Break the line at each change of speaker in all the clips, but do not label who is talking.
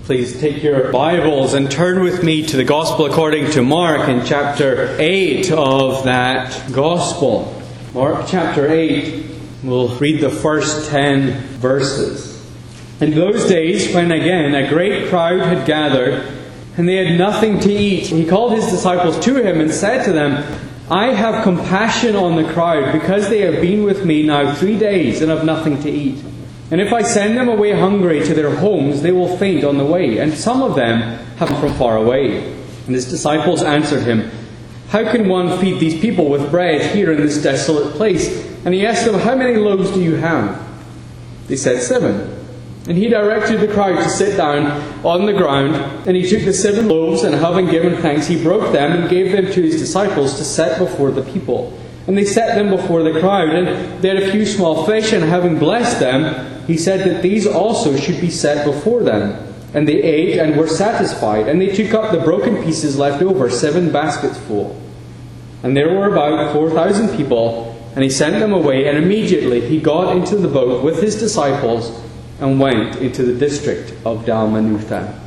Please take your Bibles and turn with me to the Gospel according to Mark in chapter 8 of that Gospel. Mark chapter 8, we'll read the first 10 verses. In those days, when again a great crowd had gathered, and they had nothing to eat, he called his disciples to him and said to them, I have compassion on the crowd, because they have been with me now 3 days and have nothing to eat. And if I send them away hungry to their homes, they will faint on the way, and some of them have come from far away. And his disciples answered him, How can one feed these people with bread here in this desolate place? And he asked them, How many loaves do you have? They said, 7. And he directed the crowd to sit down on the ground, and he took the 7 loaves, and having given thanks, he broke them and gave them to his disciples to set before the people. And they set them before the crowd, and they had a few small fish, and having blessed them, he said that these also should be set before them. And they ate and were satisfied, and they took up the broken pieces left over, 7 baskets full. And there were about 4,000 people, and he sent them away, and immediately he got into the boat with his disciples and went into the district of Dalmanutha.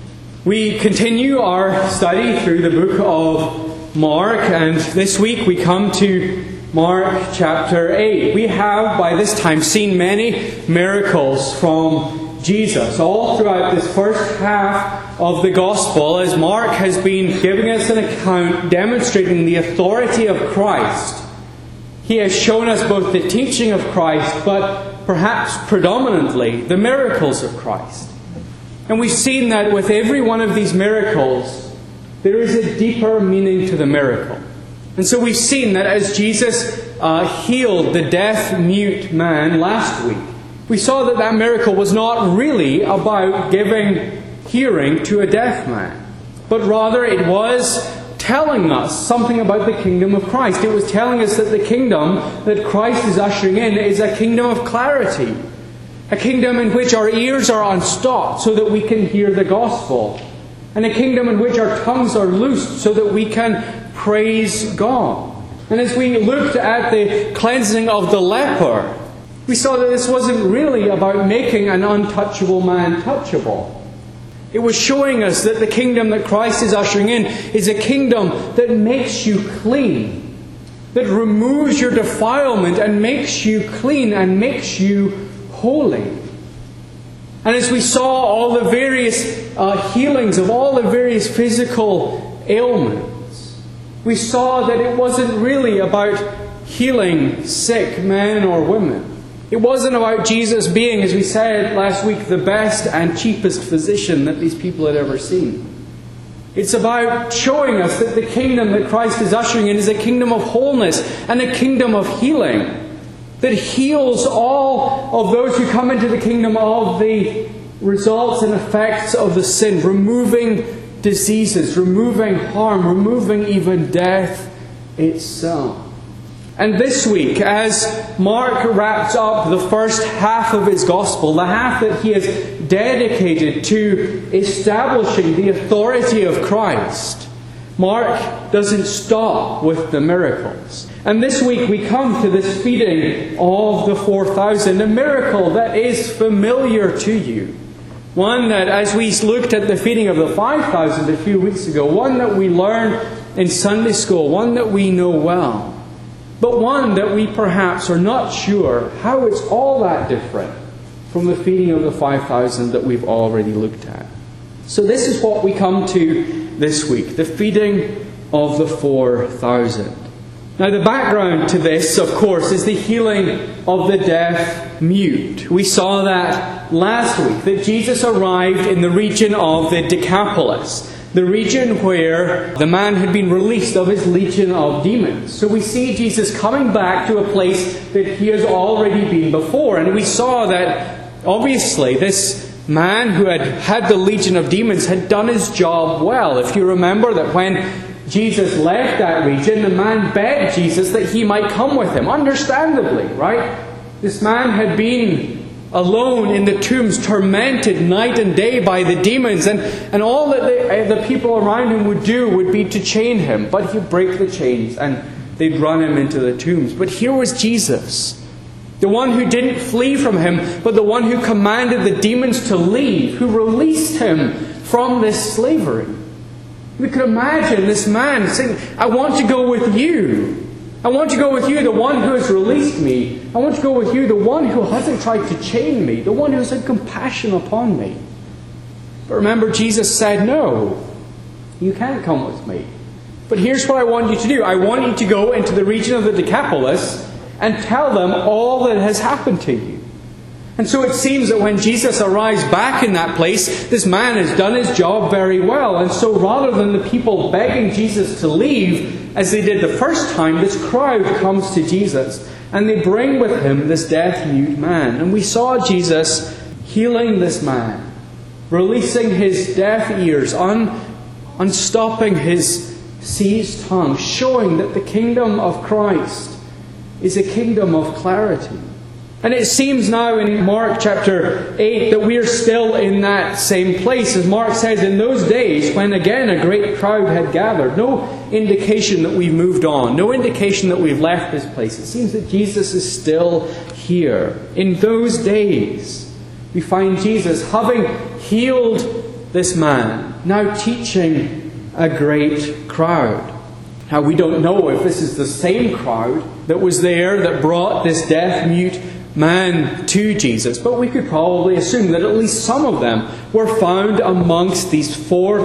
We continue our study through the book of Mark, and this week we come to Mark chapter 8. We have by this time seen many miracles from Jesus all throughout this first half of the Gospel, as Mark has been giving us an account demonstrating the authority of Christ. He has shown us both the teaching of Christ, but perhaps predominantly the miracles of Christ. And we've seen that with every one of these miracles, there is a deeper meaning to the miracle. And so we've seen that as Jesus healed the deaf-mute man last week, we saw that that miracle was not really about giving hearing to a deaf man, but rather it was telling us something about the kingdom of Christ. It was telling us that the kingdom that Christ is ushering in is a kingdom of clarity, a kingdom in which our ears are unstopped so that we can hear the gospel, and a kingdom in which our tongues are loosed so that we can praise God. And as we looked at the cleansing of the leper, we saw that this wasn't really about making an untouchable man touchable. It was showing us that the kingdom that Christ is ushering in is a kingdom that makes you clean, that removes your defilement and makes you clean and makes you holy. And as we saw all the various healings of all the various physical ailments, we saw that it wasn't really about healing sick men or women. It wasn't about Jesus being, as we said last week, the best and cheapest physician that these people had ever seen. It's about showing us that the kingdom that Christ is ushering in is a kingdom of wholeness and a kingdom of healing that heals all of those who come into the kingdom of the results and effects of the sin, removing diseases, removing harm, removing even death itself. And this week, as Mark wraps up the first half of his gospel, the half that he has dedicated to establishing the authority of Christ, Mark doesn't stop with the miracles. And this week we come to this feeding of the 4,000, a miracle that is familiar to you. One that, as we looked at the feeding of the 5,000 a few weeks ago, one that we learned in Sunday school, one that we know well, but one that we perhaps are not sure how it's all that different from the feeding of the 5,000 that we've already looked at. So this is what we come to this week, the feeding of the 4,000. Now the background to this, of course, is the healing of the deaf-mute. We saw that last week, that Jesus arrived in the region of the Decapolis, the region where the man had been released of his legion of demons. So we see Jesus coming back to a place that he has already been before. And we saw that, obviously, this man who had the legion of demons had done his job well. If you remember that when Jesus left that region, the man begged Jesus that he might come with him. Understandably, right? This man had been alone in the tombs, tormented night and day by the demons, and all that the people around him would do would be to chain him. But he'd break the chains and they'd run him into the tombs. But here was Jesus, The one who didn't flee from him, but the one who commanded the demons to leave, who released him from this slavery. We could imagine this man saying, I want to go with you. I want to go with you, the one who has released me. I want to go with you, the one who hasn't tried to chain me, the one who has had compassion upon me. But remember, Jesus said, no, you can't come with me. But here's what I want you to do. I want you to go into the region of the Decapolis and tell them all that has happened to you. And so it seems that when Jesus arrives back in that place, this man has done his job very well. And so rather than the people begging Jesus to leave, as they did the first time, this crowd comes to Jesus. And they bring with him this deaf-mute man. And we saw Jesus healing this man, releasing his deaf ears, unstopping his seized tongue, showing that the kingdom of Christ is a kingdom of clarity. And it seems now in Mark chapter 8 that we are still in that same place. As Mark says, in those days, when again a great crowd had gathered, no indication that we've moved on, no indication that we've left this place. It seems that Jesus is still here. In those days, we find Jesus, having healed this man, now teaching a great crowd. Now, we don't know if this is the same crowd that was there that brought this deaf-mute man to Jesus, but we could probably assume that at least some of them were found amongst these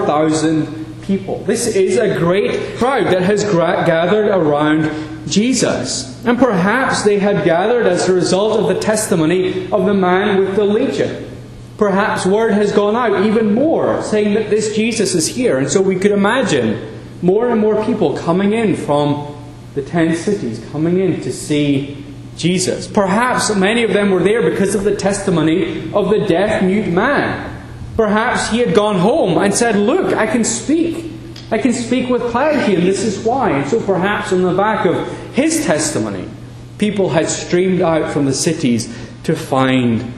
4,000 people. This is a great crowd that has gathered around Jesus. And perhaps they had gathered as a result of the testimony of the man with the legion. Perhaps word has gone out even more, saying that this Jesus is here. And so we could imagine more and more people coming in from the 10 cities, coming in to see Jesus. Perhaps many of them were there because of the testimony of the deaf-mute man. Perhaps he had gone home and said, look, I can speak. I can speak with clarity, and this is why. And so perhaps on the back of his testimony, people had streamed out from the cities to find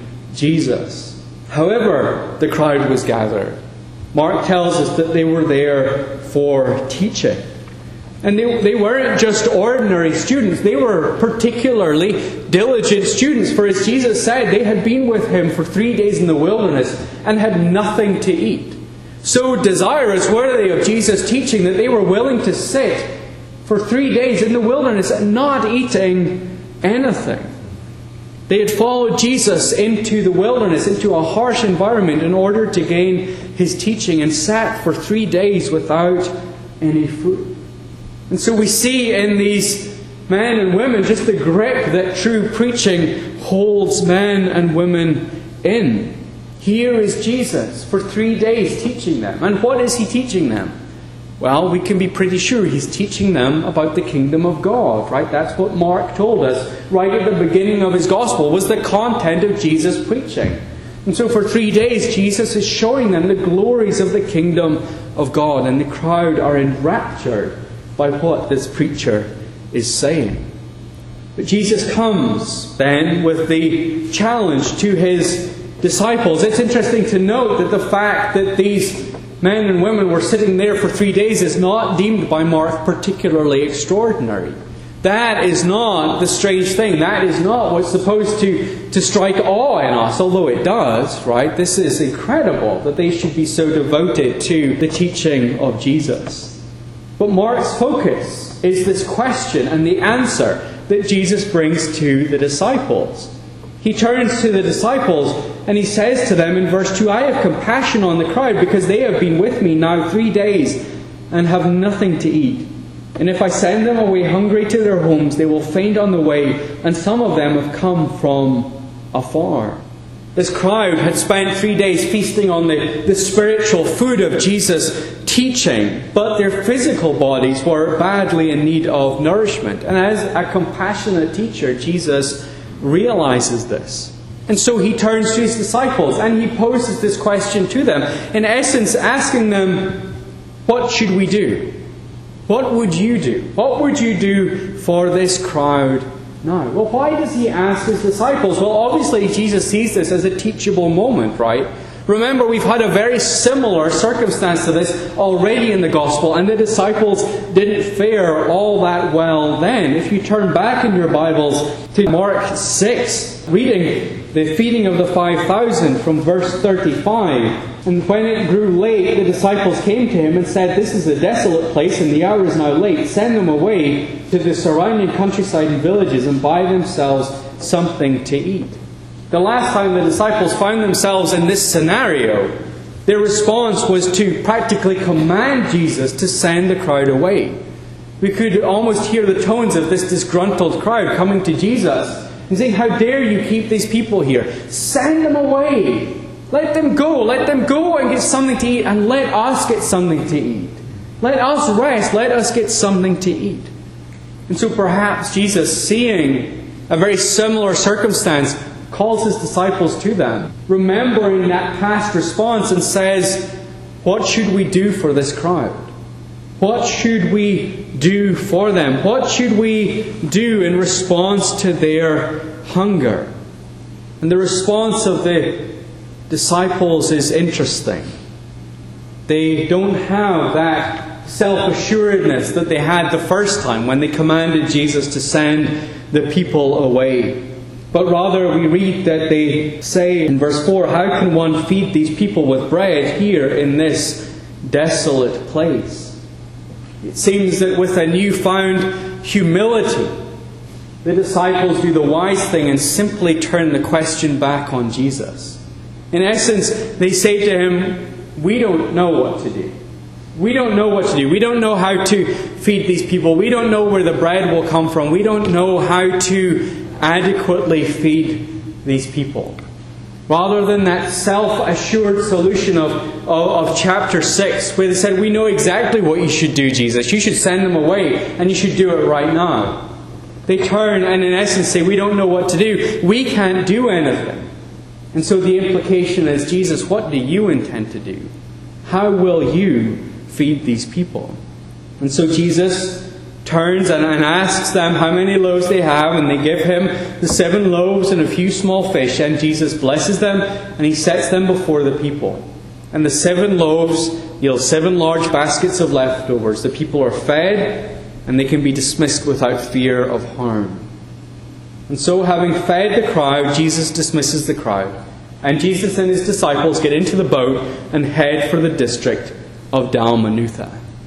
Jesus. However, the crowd was gathered. Mark tells us that they were there for teaching. And they weren't just ordinary students. They were particularly diligent students. For as Jesus said, they had been with him for 3 days in the wilderness and had nothing to eat. So desirous were they of Jesus' teaching that they were willing to sit for 3 days in the wilderness and not eating anything. They had followed Jesus into the wilderness, into a harsh environment in order to gain his teaching, and sat for 3 days without any food. And so we see in these men and women just the grip that true preaching holds men and women in. Here is Jesus for 3 days teaching them. And what is he teaching them? Well, we can be pretty sure he's teaching them about the kingdom of God, right? That's what Mark told us right at the beginning of his gospel, was the content of Jesus' preaching. And so for 3 days, Jesus is showing them the glories of the kingdom of God. And the crowd are enraptured by what this preacher is saying. But Jesus comes then with the challenge to his disciples. It's interesting to note that the fact that these men and women were sitting there for 3 days is not deemed by Mark particularly extraordinary. That is not the strange thing. That is not what's supposed to strike awe in us, although it does, right? This is incredible that they should be so devoted to the teaching of Jesus. But Mark's focus is this question and the answer that Jesus brings to the disciples. He turns to the disciples and he says to them in verse 2, I have compassion on the crowd because they have been with me now 3 days and have nothing to eat. And if I send them away hungry to their homes, they will faint on the way, and some of them have come from afar. This crowd had spent 3 days feasting on the spiritual food of Jesus' teaching, but their physical bodies were badly in need of nourishment. And as a compassionate teacher, Jesus realizes this. And so he turns to his disciples and he poses this question to them, in essence asking them, what should we do? What would you do? What would you do for this crowd now? Well, why does he ask his disciples? Well, obviously Jesus sees this as a teachable moment, right? Remember, we've had a very similar circumstance to this already in the Gospel, and the disciples didn't fare all that well then. If you turn back in your Bibles to Mark 6, reading the feeding of the 5,000 from verse 35, and when it grew late, the disciples came to him and said, "This is a desolate place, and the hour is now late. Send them away to the surrounding countryside and villages and buy themselves something to eat." The last time the disciples found themselves in this scenario, their response was to practically command Jesus to send the crowd away. We could almost hear the tones of this disgruntled crowd coming to Jesus and saying, "How dare you keep these people here? Send them away. Let them go. Let them go and get something to eat, and let us get something to eat. Let us rest. Let us get something to eat." And so perhaps Jesus, seeing a very similar circumstance, calls his disciples to them, remembering that past response, and says, "What should we do for this crowd? What should we do for them? What should we do in response to their hunger?" And the response of the disciples is interesting. They don't have that self-assuredness that they had the first time when they commanded Jesus to send the people away. But rather we read that they say in verse 4, "How can one feed these people with bread here in this desolate place?" It seems that with a newfound humility, the disciples do the wise thing and simply turn the question back on Jesus. In essence, they say to him, "We don't know what to do. We don't know what to do. We don't know how to feed these people. We don't know where the bread will come from. We don't know how to adequately feed these people." Rather than that self-assured solution of chapter 6, where they said, "We know exactly what you should do, Jesus. You should send them away, and you should do it right now." They turn and in essence say, "We don't know what to do. We can't do anything." And so the implication is, "Jesus, what do you intend to do? How will you feed these people?" And so Jesus turns and asks them how many loaves they have, and they give him the 7 loaves and a few small fish, and Jesus blesses them and he sets them before the people. And the 7 loaves yield 7 large baskets of leftovers. The people are fed, and they can be dismissed without fear of harm. And so, having fed the crowd, Jesus dismisses the crowd, and Jesus and his disciples get into the boat and head for the district of Dalmanutha.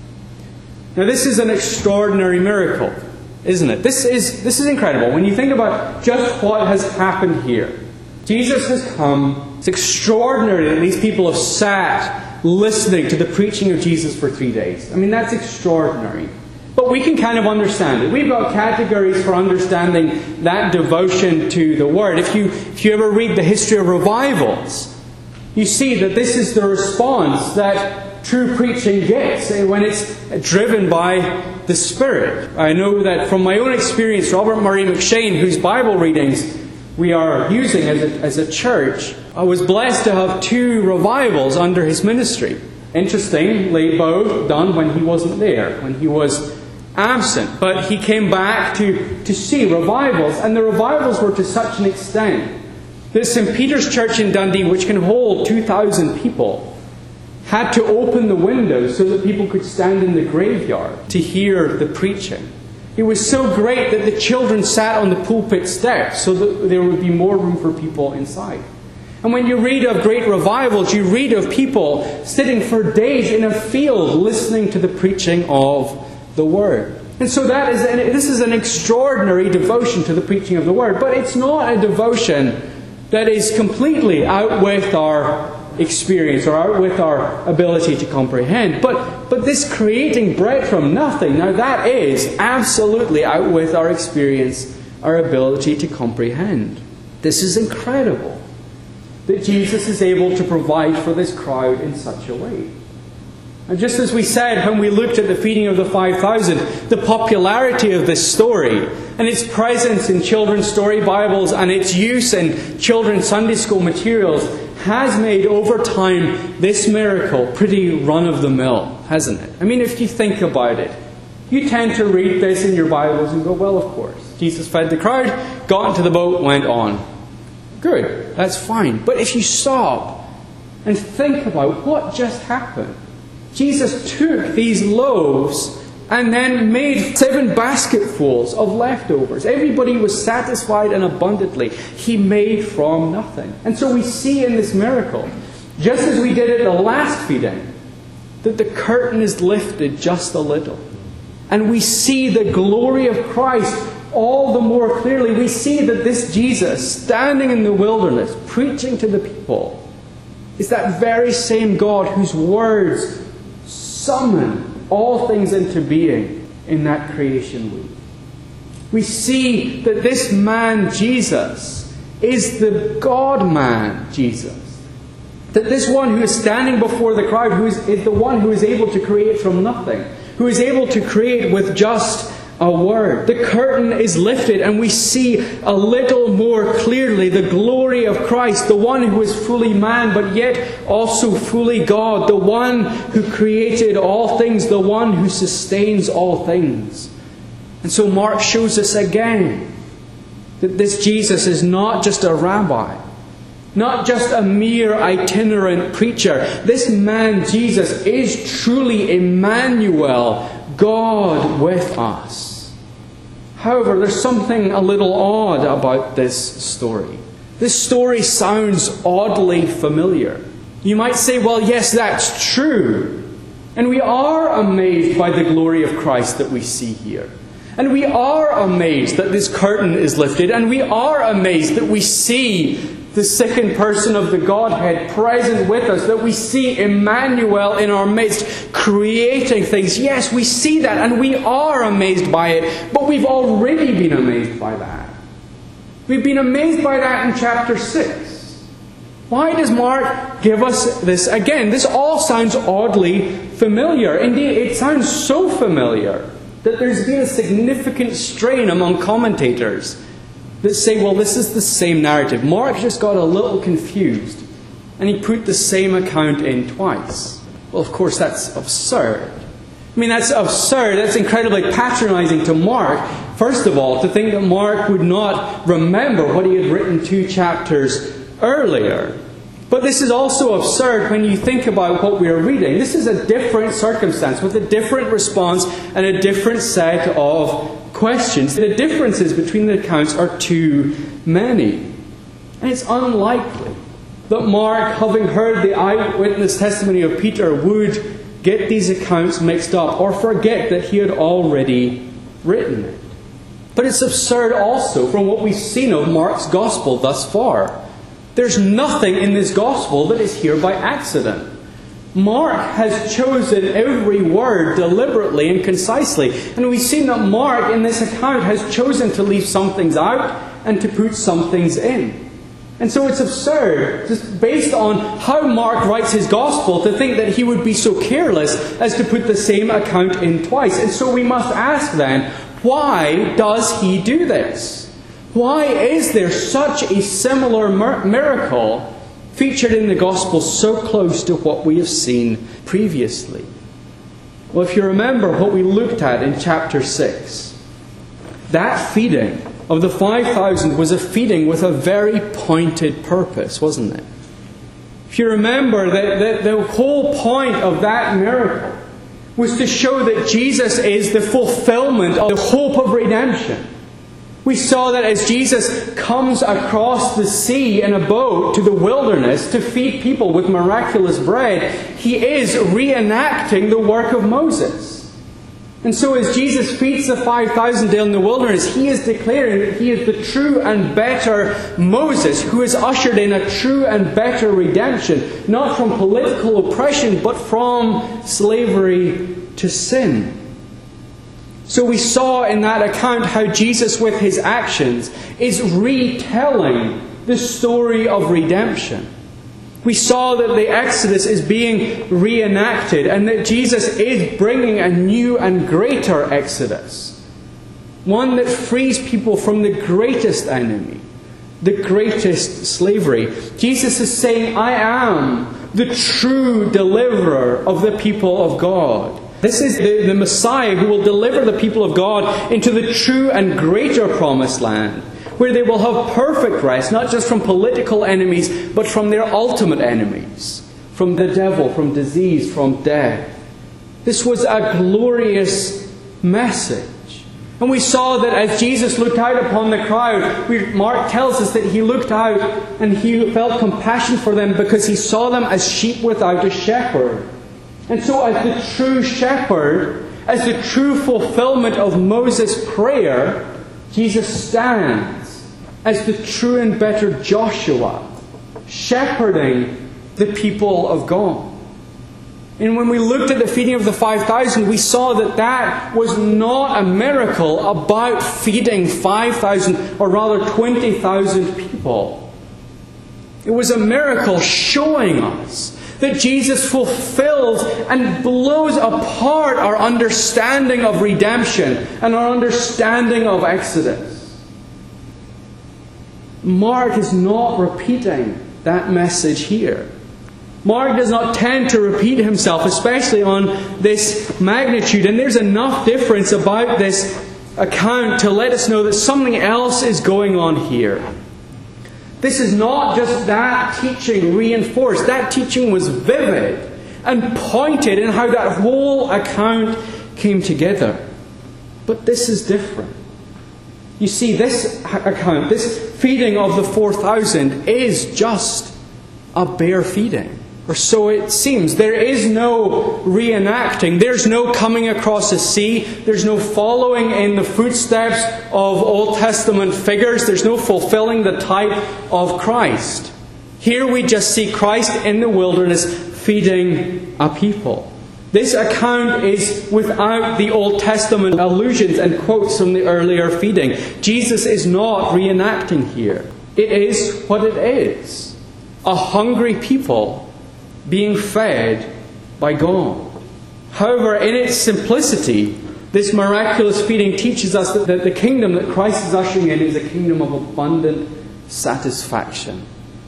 Now, this is an extraordinary miracle, isn't it? This is incredible when you think about just what has happened here. Jesus has come. It's extraordinary that these people have sat listening to the preaching of Jesus for 3 days. I mean, that's extraordinary. But we can kind of understand it. We've got categories for understanding that devotion to the Word. If you ever read the history of revivals, you see that this is the response that true preaching gets when it's driven by the Spirit. I know that from my own experience, Robert Murray McShane, whose Bible readings we are using as a church, I was blessed to have 2 revivals under his ministry. Interestingly, both done when he wasn't there, when he was absent. But he came back to see revivals, and the revivals were to such an extent that St. Peter's Church in Dundee, which can hold 2,000 people, had to open the windows so that people could stand in the graveyard to hear the preaching. It was so great that the children sat on the pulpit steps so that there would be more room for people inside. And when you read of great revivals, you read of people sitting for days in a field listening to the preaching of the Word. And so this is an extraordinary devotion to the preaching of the Word. But it's not a devotion that is completely out with our experience or out with our ability to comprehend. But this creating bread from nothing, now that is absolutely out with our experience, our ability to comprehend. This is incredible that Jesus is able to provide for this crowd in such a way. And just as we said when we looked at the feeding of the 5,000, the popularity of this story and its presence in children's story Bibles and its use in children's Sunday school materials has made over time this miracle pretty run-of-the-mill, hasn't it? I mean, if you think about it, you tend to read this in your Bibles and go, well, of course. Jesus fed the crowd, got into the boat, went on. Good, that's fine. But if you stop And think about what just happened. Jesus took these loaves and then made 7 basketfuls of leftovers. Everybody was satisfied and abundantly. He made from nothing. And so we see in this miracle, just as we did at the last feeding, that the curtain is lifted just a little. And we see the glory of Christ all the more clearly. We see that this Jesus, standing in the wilderness, preaching to the people, is that very same God whose words summon all things into being in that creation week. We see that this man, Jesus, is the God-man, Jesus. That this one who is standing before the crowd, who is the one who is able to create from nothing, who is able to create with just a word. The curtain is lifted and we see a little more clearly the glory of Christ, the one who is fully man but yet also fully God, the one who created all things, the one who sustains all things. And so Mark shows us again that this Jesus is not just a rabbi, not just a mere itinerant preacher. This man, Jesus, is truly Emmanuel, God with us. However, there's something a little odd about this story. This story sounds oddly familiar. You might say, well, yes, that's true. And we are amazed by the glory of Christ that we see here. And we are amazed that this curtain is lifted. And we are amazed that we see the second person of the Godhead present with us, that we see Emmanuel in our midst creating things. Yes, we see that and we are amazed by it, but we've already been amazed by that. We've been amazed by that in chapter 6. Why does Mark give us this again? This all sounds oddly familiar. Indeed, it sounds so familiar that there's been a significant strain among commentators that say, well, this is the same narrative. Mark just got a little confused and he put the same account in twice. Well, of course, that's absurd. I mean, that's absurd. That's incredibly patronizing to Mark. First of all, to think that Mark would not remember what he had written 2 chapters earlier. But this is also absurd when you think about what we are reading. This is a different circumstance with a different response and a different set of questions. The differences between the accounts are too many. And it's unlikely that Mark, having heard the eyewitness testimony of Peter, would get these accounts mixed up or forget that he had already written it. But it's absurd also from what we've seen of Mark's Gospel thus far. There's nothing in this Gospel that is here by accident. Mark has chosen every word deliberately and concisely. And we've seen that Mark in this account has chosen to leave some things out and to put some things in. And so it's absurd, just based on how Mark writes his Gospel, to think that he would be so careless as to put the same account in twice. And so we must ask then, why does he do this? Why is there such a similar miracle featured in the Gospel so close to what we have seen previously? Well, if you remember what we looked at in chapter 6, that feeding of the 5,000 was a feeding with a very pointed purpose, wasn't it? If you remember that the whole point of that miracle was to show that Jesus is the fulfillment of the hope of redemption. We saw that as Jesus comes across the sea in a boat to the wilderness to feed people with miraculous bread, he is reenacting the work of Moses. And so as Jesus feeds the 5,000 in the wilderness, he is declaring that he is the true and better Moses, who has ushered in a true and better redemption, not from political oppression, but from slavery to sin. So we saw in that account how Jesus, with his actions, is retelling the story of redemption. We saw that the Exodus is being reenacted and that Jesus is bringing a new and greater Exodus. One that frees people from the greatest enemy, the greatest slavery. Jesus is saying, I am the true deliverer of the people of God. This is the Messiah who will deliver the people of God into the true and greater promised land, where they will have perfect rest, not just from political enemies, but from their ultimate enemies. from the devil, from disease, from death. This was a glorious message. And we saw that as Jesus looked out upon the crowd, Mark tells us that he looked out and he felt compassion for them because he saw them as sheep without a shepherd. And so as the true shepherd, as the true fulfillment of Moses' prayer, Jesus stands as the true and better Joshua, shepherding the people of God. And when we looked at the feeding of the 5,000, we saw that that was not a miracle about feeding 5,000, or rather 20,000 people. It was a miracle showing us that Jesus fulfills and blows apart our understanding of redemption and our understanding of Exodus. Mark is not repeating that message here. Mark does not tend to repeat himself, especially on this magnitude. And there's enough difference about this account to let us know that something else is going on here. This is not just that teaching reinforced. That teaching was vivid and pointed in how that whole account came together. But this is different. You see, this account, this feeding of the 4,000 is just a bare feeding. Or so it seems. There is no reenacting. There's no coming across the sea. There's no following in the footsteps of Old Testament figures. There's no fulfilling the type of Christ. Here we just see Christ in the wilderness feeding a people. This account is without the Old Testament allusions and quotes from the earlier feeding. Jesus is not reenacting here. It is what it is. A hungry people being fed by God. However, in its simplicity, this miraculous feeding teaches us that the kingdom that Christ is ushering in is a kingdom of abundant satisfaction.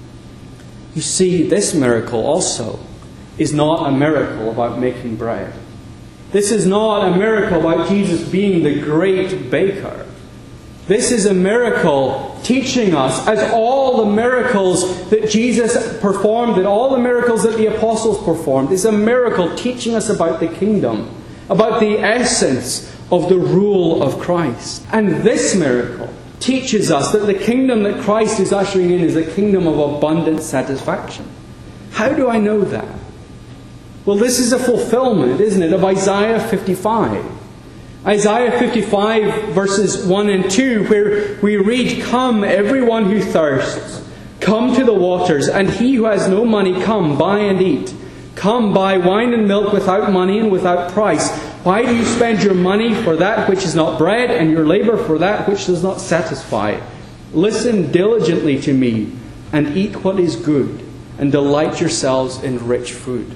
You see, this miracle also is not a miracle about making bread. This is not a miracle about Jesus being the great baker. This is a miracle teaching us, as all the miracles that Jesus performed, and all the miracles that the apostles performed, is a miracle teaching us about the kingdom, about the essence of the rule of Christ. And this miracle teaches us that the kingdom that Christ is ushering in is a kingdom of abundant satisfaction. How do I know that? Well, this is a fulfillment, isn't it, of Isaiah 55. Isaiah 55 verses 1 and 2, where we read, "Come, everyone who thirsts, come to the waters, and he who has no money, come, buy and eat. Come, buy wine and milk without money and without price. Why do you spend your money for that which is not bread, and your labor for that which does not satisfy? Listen diligently to me, and eat what is good, and delight yourselves in rich food."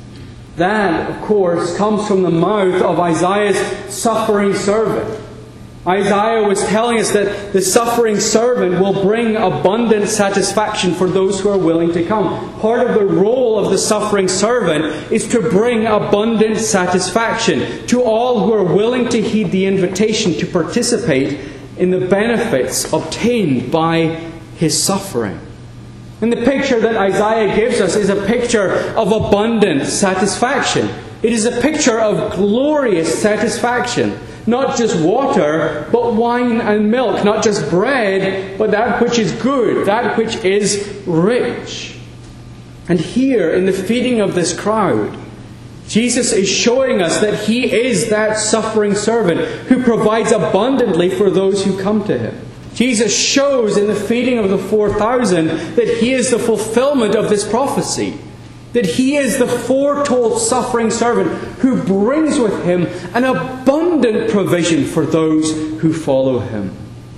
That, of course, comes from the mouth of Isaiah's suffering servant. Isaiah was telling us that the suffering servant will bring abundant satisfaction for those who are willing to come. Part of the role of the suffering servant is to bring abundant satisfaction to all who are willing to heed the invitation to participate in the benefits obtained by his suffering. And the picture that Isaiah gives us is a picture of abundant satisfaction. It is a picture of glorious satisfaction. Not just water, but wine and milk. Not just bread, but that which is good, that which is rich. And here, in the feeding of this crowd, Jesus is showing us that He is that suffering servant who provides abundantly for those who come to Him. Jesus shows in the feeding of the 4,000 that He is the fulfillment of this prophecy. That He is the foretold suffering servant who brings with Him an abundant provision for those who follow Him.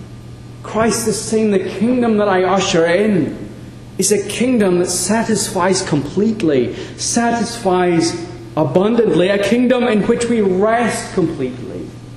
Christ is saying the kingdom that I usher in is a kingdom that satisfies completely, satisfies abundantly, a kingdom in which we rest completely.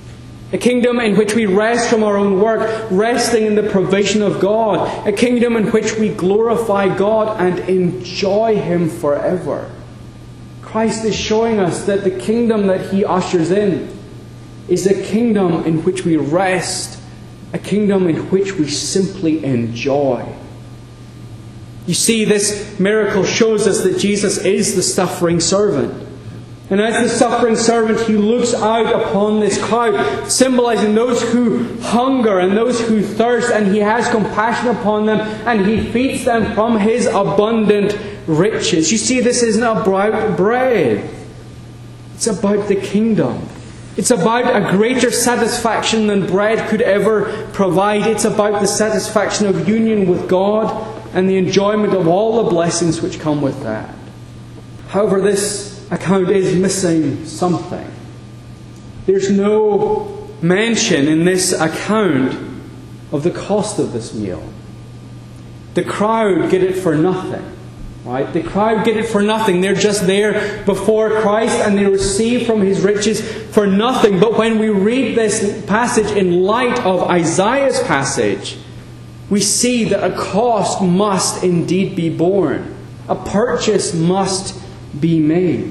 A kingdom in which we rest from our own work, resting in the provision of God. A kingdom in which we glorify God and enjoy Him forever. Christ is showing us that the kingdom that He ushers in is a kingdom in which we rest, a kingdom in which we simply enjoy. You see, this miracle shows us that Jesus is the suffering servant. And as the suffering servant, He looks out upon this crowd, symbolizing those who hunger and those who thirst, and He has compassion upon them, and He feeds them from His abundant riches. You see, this isn't about bread. It's about the kingdom. It's about a greater satisfaction than bread could ever provide. It's about the satisfaction of union with God and the enjoyment of all the blessings which come with that. However, this account is missing something. There's no mention in this account of the cost of this meal. The crowd get it for nothing. Right? The crowd get it for nothing. They're just there before Christ and they receive from His riches for nothing. But when we read this passage in light of Isaiah's passage, we see that a cost must indeed be borne. A purchase must be made.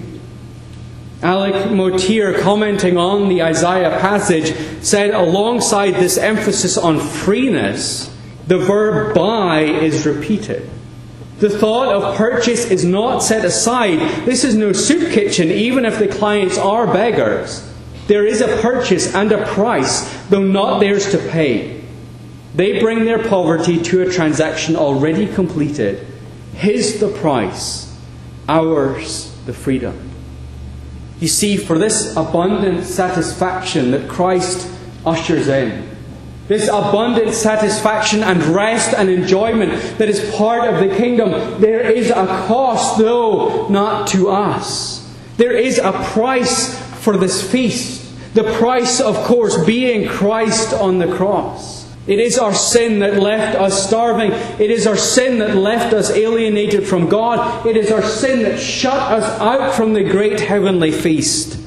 Alec Motyer, commenting on the Isaiah passage, said alongside this emphasis on freeness, the verb buy is repeated. The thought of purchase is not set aside. This is no soup kitchen, even if the clients are beggars. There is a purchase and a price, though not theirs to pay. They bring their poverty to a transaction already completed. His the price, ours the freedom. You see, for this abundant satisfaction that Christ ushers in, this abundant satisfaction and rest and enjoyment that is part of the kingdom, there is a cost, though not to us. There is a price for this feast. The price, of course, being Christ on the cross. It is our sin that left us starving. It is our sin that left us alienated from God. It is our sin that shut us out from the great heavenly feast.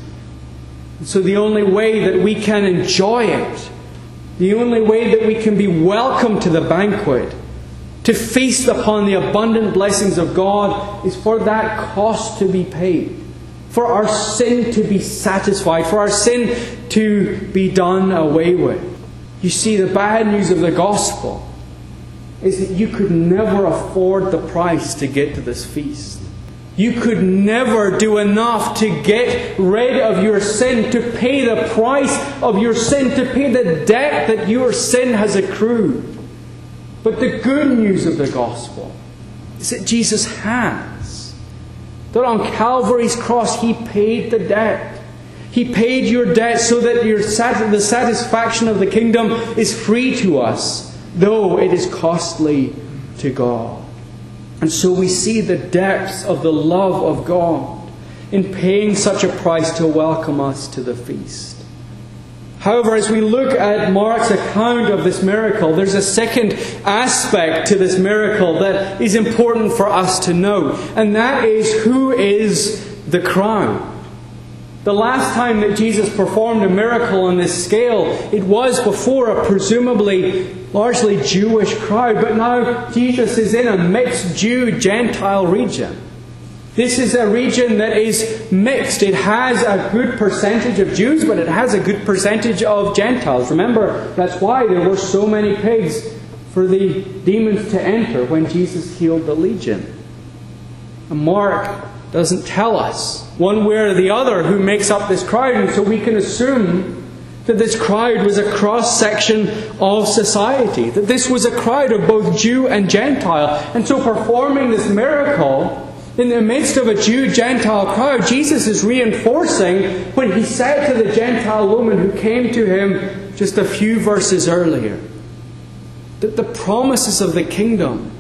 So the only way that we can enjoy it, the only way that we can be welcome to the banquet, to feast upon the abundant blessings of God, is for that cost to be paid. For our sin to be satisfied. For our sin to be done away with. You see, the bad news of the gospel is that you could never afford the price to get to this feast. You could never do enough to get rid of your sin, to pay the price of your sin, to pay the debt that your sin has accrued. But the good news of the gospel is that Jesus has. That on Calvary's cross He paid the debt. He paid your debt so that the satisfaction of the kingdom is free to us, though it is costly to God. And so we see the depths of the love of God in paying such a price to welcome us to the feast. However, as we look at Mark's account of this miracle, there's a second aspect to this miracle that is important for us to know. And that is, who is the crowd? The last time that Jesus performed a miracle on this scale, it was before a presumably largely Jewish crowd. But now Jesus is in a mixed Jew-Gentile region. This is a region that is mixed. It has a good percentage of Jews, but it has a good percentage of Gentiles. Remember, that's why there were so many pigs for the demons to enter when Jesus healed the legion. And Mark doesn't tell us one way or the other who makes up this crowd, and so we can assume that this crowd was a cross-section of society, that this was a crowd of both Jew and Gentile. And so performing this miracle in the midst of a Jew-Gentile crowd, Jesus is reinforcing when He said to the Gentile woman who came to Him just a few verses earlier, that the promises of the kingdom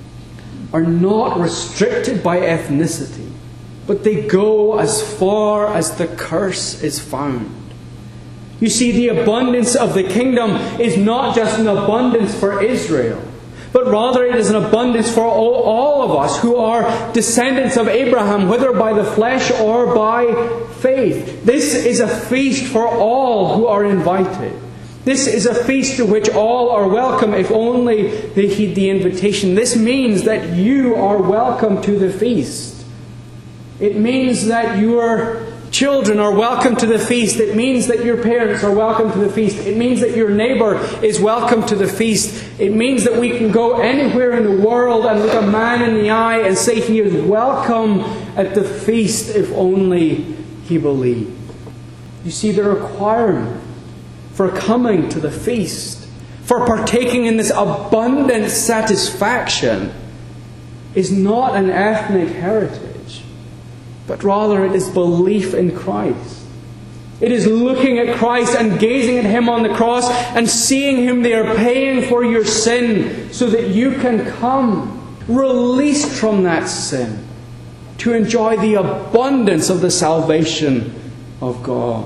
are not restricted by ethnicity, but they go as far as the curse is found. You see, the abundance of the kingdom is not just an abundance for Israel, but rather it is an abundance for all of us who are descendants of Abraham, whether by the flesh or by faith. This is a feast for all who are invited. This is a feast to which all are welcome if only they heed the invitation. This means that you are welcome to the feast. It means that your children are welcome to the feast. It means that your parents are welcome to the feast. It means that your neighbour is welcome to the feast. It means that we can go anywhere in the world and look a man in the eye and say he is welcome at the feast if only he believed. You see, the requirement for coming to the feast, for partaking in this abundant satisfaction, is not an ethnic heritage, but rather it is belief in Christ. It is looking at Christ and gazing at Him on the cross and seeing Him there paying for your sin so that you can come released from that sin to enjoy the abundance of the salvation of God.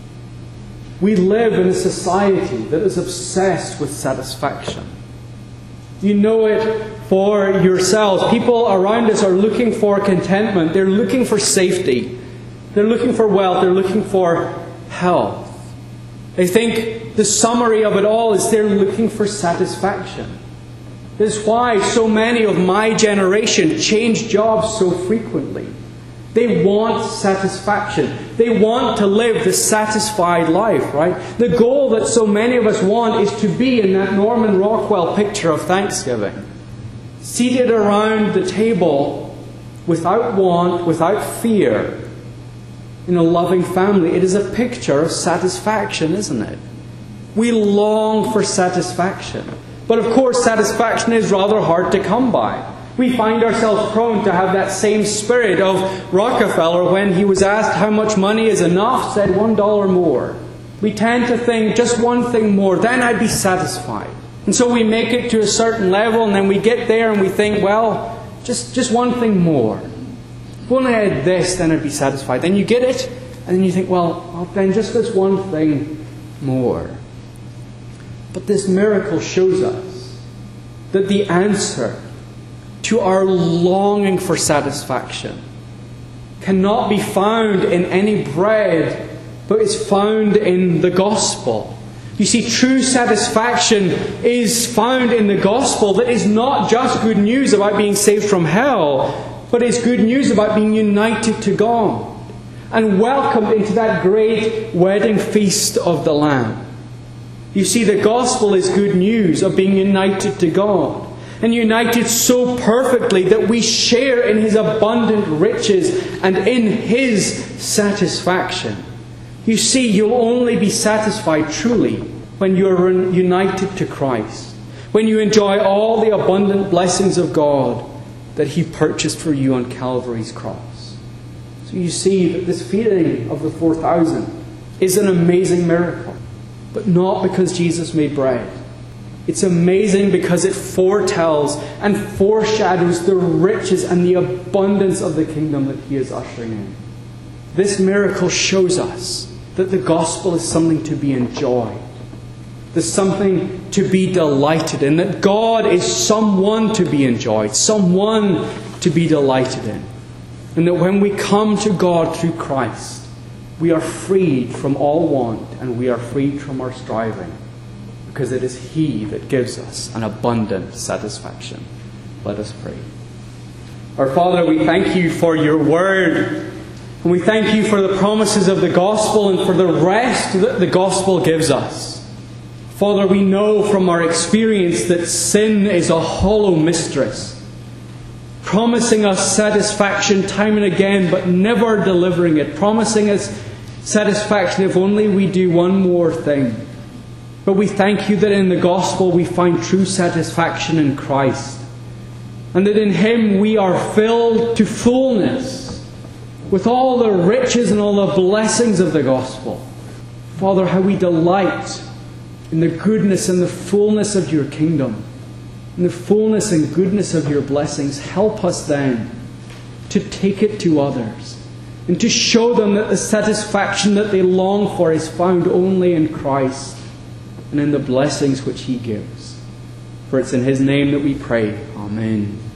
We live in a society that is obsessed with satisfaction. You know it for yourselves. People around us are looking for contentment. They're looking for safety. They're looking for wealth. They're looking for health. I think the summary of it all is they're looking for satisfaction. This is why so many of my generation change jobs so frequently. They want satisfaction. They want to live the satisfied life, right? The goal that so many of us want is to be in that Norman Rockwell picture of Thanksgiving. Seated around the table, without want, without fear, in a loving family. It is a picture of satisfaction, isn't it? We long for satisfaction. But of course, satisfaction is rather hard to come by. We find ourselves prone to have that same spirit of Rockefeller when he was asked how much money is enough, said $1 more. We tend to think just one thing more, then I'd be satisfied. And so we make it to a certain level and then we get there and we think, well, just one thing more. If only I had this, then I'd be satisfied. Then you get it and then you think, well, then just this one thing more. But this miracle shows us that the answer to our longing for satisfaction cannot be found in any bread, but is found in the gospel. You see, true satisfaction is found in the gospel that is not just good news about being saved from hell, but is good news about being united to God and welcomed into that great wedding feast of the Lamb. You see, the gospel is good news of being united to God. And united so perfectly that we share in His abundant riches and in His satisfaction. You see, you'll only be satisfied truly when you're united to Christ. When you enjoy all the abundant blessings of God that He purchased for you on Calvary's cross. So you see that this feeding of the 4,000 is an amazing miracle. But not because Jesus made bread. It's amazing because it foretells and foreshadows the riches and the abundance of the kingdom that He is ushering in. This miracle shows us that the gospel is something to be enjoyed. There's something to be delighted in. That God is someone to be enjoyed, someone to be delighted in. And that when we come to God through Christ, we are freed from all want and we are freed from our striving. Because it is He that gives us an abundant satisfaction. Let us pray. Our Father, we thank You for Your word. And we thank You for the promises of the gospel and for the rest that the gospel gives us. Father, we know from our experience that sin is a hollow mistress, promising us satisfaction time and again, but never delivering it, promising us satisfaction if only we do one more thing. But we thank You that in the gospel we find true satisfaction in Christ. And that in Him we are filled to fullness with all the riches and all the blessings of the gospel. Father, how we delight in the goodness and the fullness of Your kingdom. In the fullness and goodness of Your blessings. Help us then to take it to others. And to show them that the satisfaction that they long for is found only in Christ. And in the blessings which He gives. For it's in His name that we pray. Amen.